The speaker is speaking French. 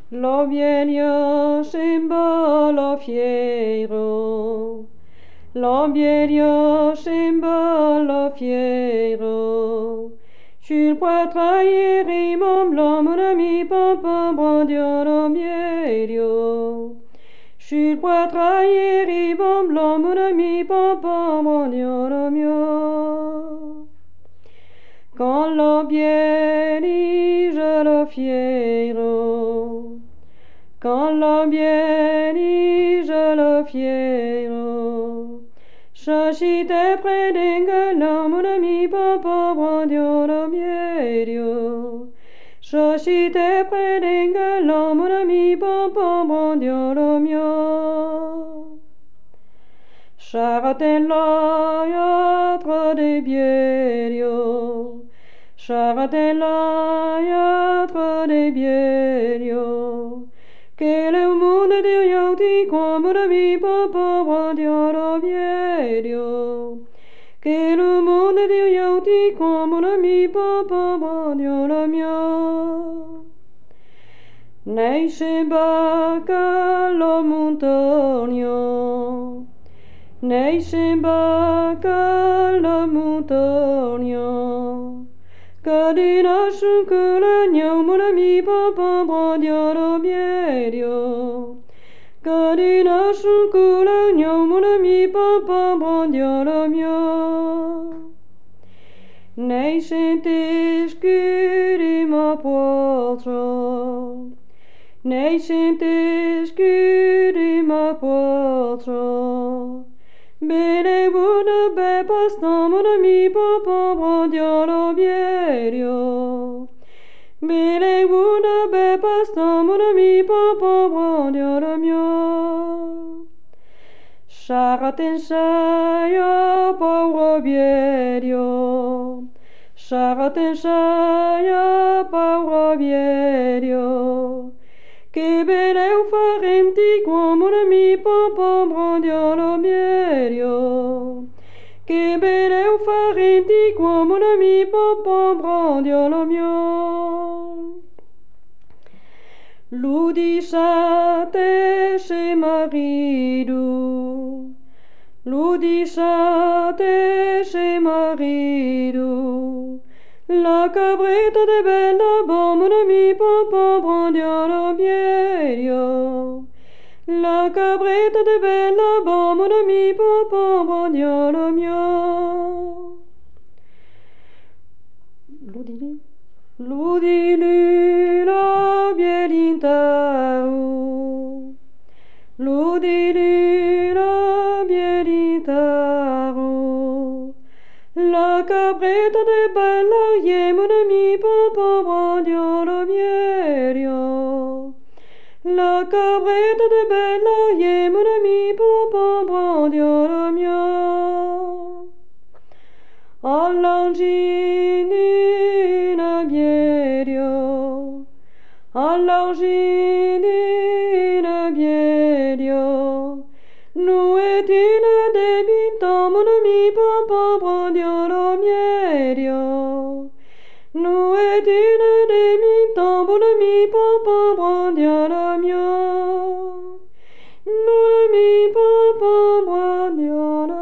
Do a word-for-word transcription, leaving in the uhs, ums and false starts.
Lo bielio scemba lo fiero, lo bielio scemba lo fiero. Sul poitrail rimom lo mon ami papa brandio lo bielio. Sul poitrail rimom lo mon ami papa brandio lo mio. Quand lo bielige lo fiero, quand lo bielige lo fiero, chachite predenga lo mon ami papa brandio lo bielio. Chachite predenga lo mon ami papa brandio lo mio. Charaten la yatre de bielio, charaten la yatre de bielio. Que le monde de yauti comme la mi papa brandio lo bielio. Que le monde de yauti comme la mi papa brandio lo mio. Nei scembaca lo montagno, nei scembaca lo montagno. Cadina sciunculagno, mon ami papa brandio lo bielio. Cadina sciunculagno, mon ami papa brandio lo mio. Nei sente scuri ma potro, nei sente scuri ma potro. Bene buona be pasta mon ami papa brandio lo bielio. Bene buona be pasta mon ami papa brandio lo mio. Charaten shaya pauro bielio. Charaten shaya pauro bielio. Che bene u farenti qua mon ami papa brandio lo bielio. Che bene u farenti qua mon ami papa brandio lo mio. L'udisate chez marido, l'udisate chez marido. La cabretta de bella bon mon ami papa brandio lo bielio. La cabretta de bella bon mon ami papa brandio lo mio. L'udili, l'udili la bielintaro, l'udili la bielintaro. La cabretta de bella ye mon ami papa brandio lo bielio. La cabretta de bella ye mon ami papa brandio lo mio. All'angina bielio, all'angina bielio. Nuetina debita mon ami papa brandio lo bielio. Nuetina debita mon ami papa brandio lo mio. Mon ami papa brandio lo